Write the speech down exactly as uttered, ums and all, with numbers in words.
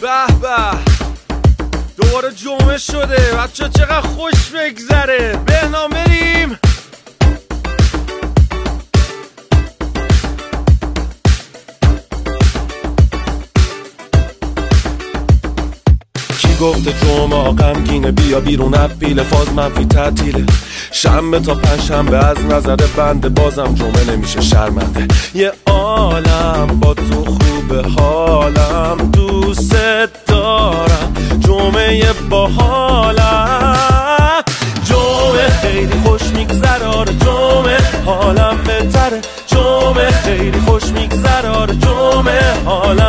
به به دوباره جمعه شده بچه چقدر خوش بگذره. بهنام بریم. کی گفته جمعه غمگینه؟ بیا بیرون اپیل فاز منفی تعطیله. شنبه تا پنجشنبه از نظر بنده بازم جمعه نمیشه شرمنده. یه عالم با تو خوبه حالم دوست دارم جمعه با حالم. جمعه خیلی خوش میگذره آره جمعه حالم بهتره. جمعه خیلی خوش میگذره آره جمعه حالم